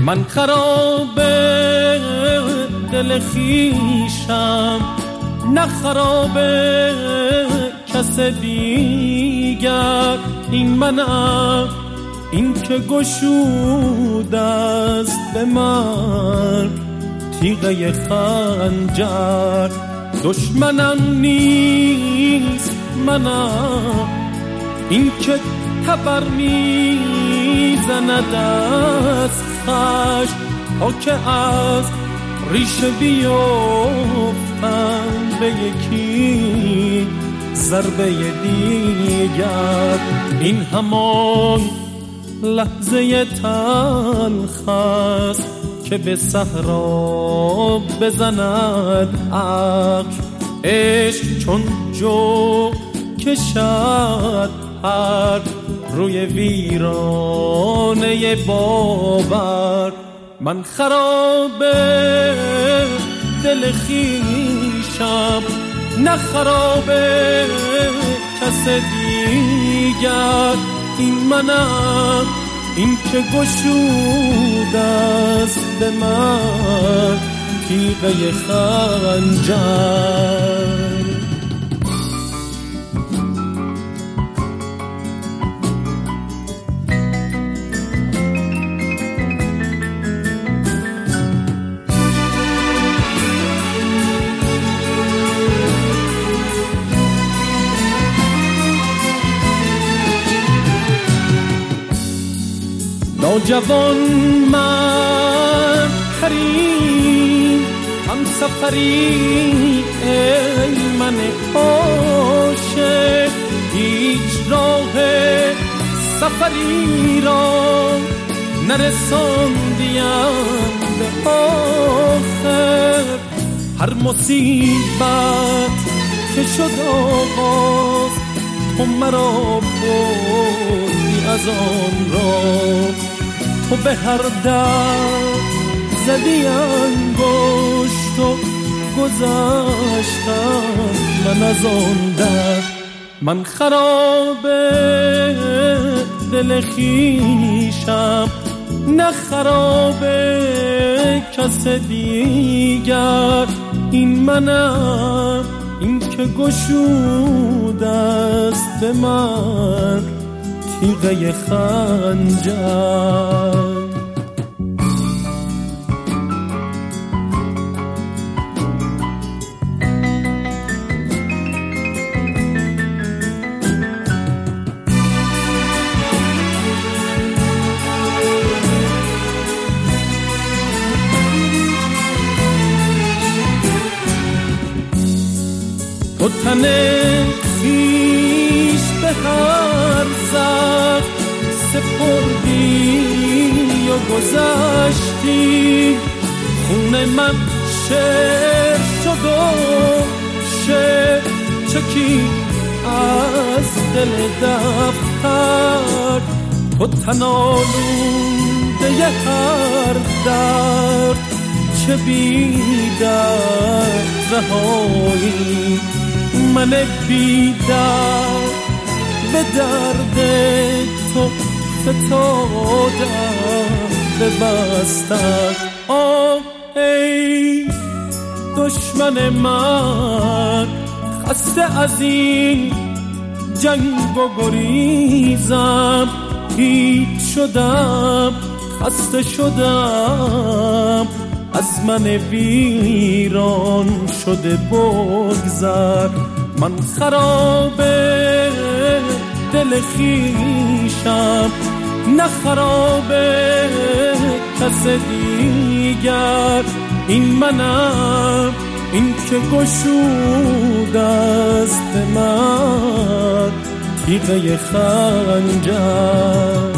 من خراب دل خویشم، نه خراب کس دیگر. این منم، این که گشود است به من تیغه خنجر. دشمنم نیست منم، این که تبر میزند از خشم تا که از ریشه بیفتم به یکی ضربه دیگر. این همان لحظه تلخ است که به صحرا بزند عقل. عشق چون جو کشد هر روی ویرانه باور. من خراب دل خویشم، نه خراب کس دیگر. این منم، این که گشود است به من تیغه خنجر. نوجوان من حریم هم سفری، ای من عاشق هیچ راه سفری را نرساندیم به آخر. هر مصیبت که شد آغاز تو مرا بردی از آن را. تو به هر در زدی انگشت و گذشتم من از آن در. من خراب دل خویشم، نه خراب کس دیگر. این منم، این که گشود است به من تیغه خنجر. تو تن خویش به هر زخم سپردی و گذشتی. خون من شعر شد و شعر چکی از دل دفتر. تو تن آلوده هر درد، چه بی درد رهایی. من بی درد به درد تو فتادم به بستر. آه ای دشمن من، خسته از این جنگ و گریزم. هیچ شدم، خسته شدم، از من ویران شده بگذر. من خراب دل خویشم، نه خراب کس دیگر. این منم، این که گشود است به من تیغه خنجر.